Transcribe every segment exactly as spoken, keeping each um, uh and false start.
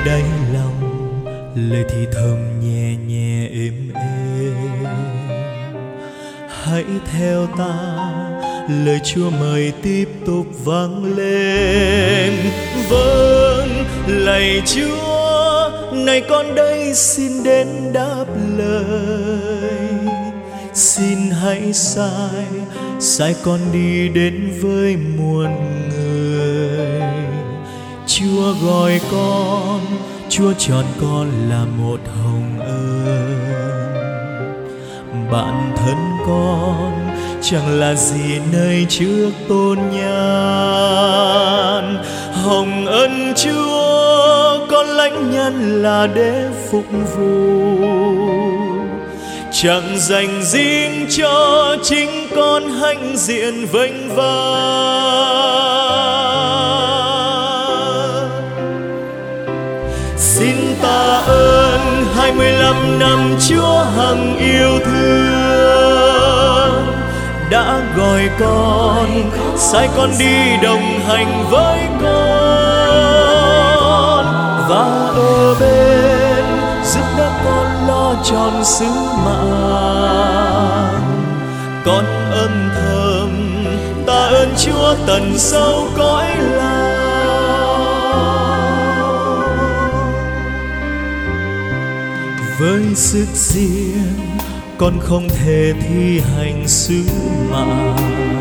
đáy lòng, lời thì thầm nhẹ nhẹ êm êm. Hãy theo ta, lời Chúa mời tiếp tục vang lên. Vâng, lạy Chúa, này con đây xin đến đáp lời. Xin hãy sai, sai con đi đến với muôn người. Chúa gọi con, Chúa chọn con là một hồng ân. Bạn thân con chẳng là gì nơi trước tôn nhan. Hồng ân Chúa con lãnh nhân là để phục vụ, chẳng dành riêng cho chính con hãnh diện vênh vang. Xin tạ ơn hai mươi lăm năm Chúa hằng yêu thương, đã gọi con, sai con đi đồng hành với con, và ở bên giúp đỡ con lo tròn sứ mạng. Con âm thầm tạ ơn Chúa tận sâu cõi lòng. Với sức riêng con không thể thi hành sứ mạng,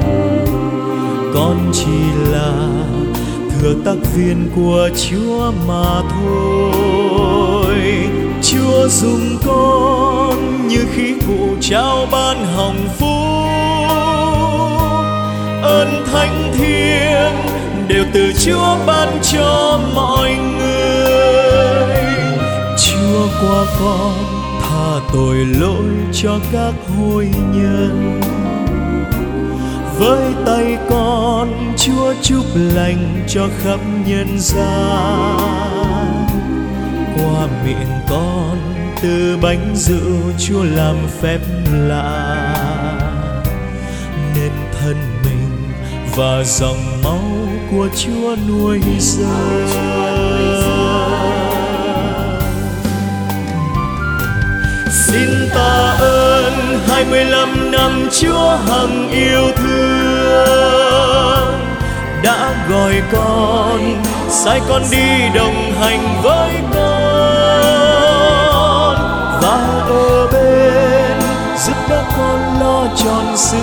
con chỉ là thừa tác viên của Chúa mà thôi. Chúa dùng con như khí cụ trao ban hồng phúc, ơn thánh thiêng đều từ Chúa ban cho mọi người. Chúa qua con tha tội lỗi cho các hối nhân, với tay con Chúa chúc lành cho khắp nhân gian. Qua miệng con từ bánh rượu Chúa làm phép lạ, nên thân mình và dòng máu của Chúa nuôi dưỡng. Xin tạ ơn hai mươi lăm năm Chúa hằng yêu thương, đã gọi con, sai con đi đồng hành với con, và ở bên giúp đỡ con lo tròn sứ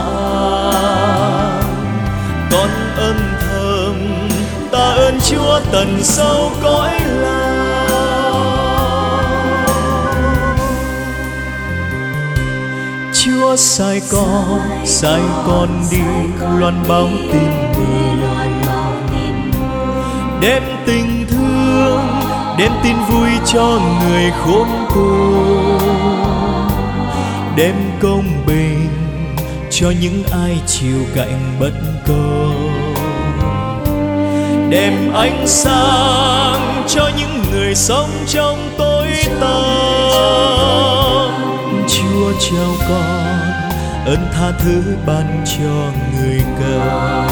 mạng. Con âm thầm tạ ơn Chúa tận sâu cõi lòng. Chúa sai con, sai con đi loan báo tin mừng, đem tình thương, đem tin vui cho người khốn cùng, đem công bình cho những ai chịu cảnh bất công, đem ánh sáng cho những người sống trong tối tăm. Chúa trao con ơn tha thứ ban cho người cần,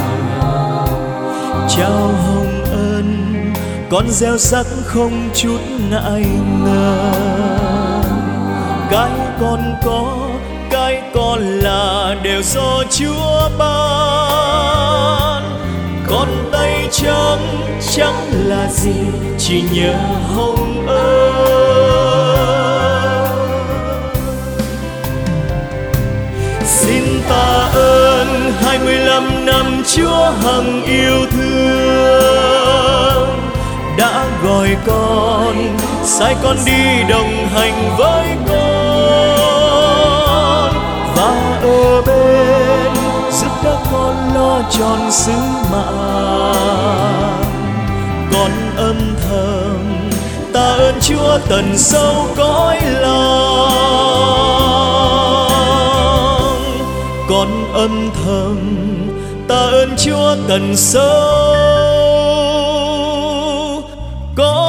trao hồng ân con gieo rắc không chút ngại ngờ. Cái con có, cái con là đều do Chúa ban. Con tay trắng chẳng là gì, chỉ nhờ hồng ân. Xin tạ ơn hai mươi lăm năm Chúa hằng yêu thương, đã gọi con, sai con đi đồng hành với con, và ở bên giúp đỡ con lo tròn sứ mạng. Con âm thầm tạ ơn Chúa tận sâu cõi lòng. Con âm thầm tạ ơn Chúa tận sâu cõi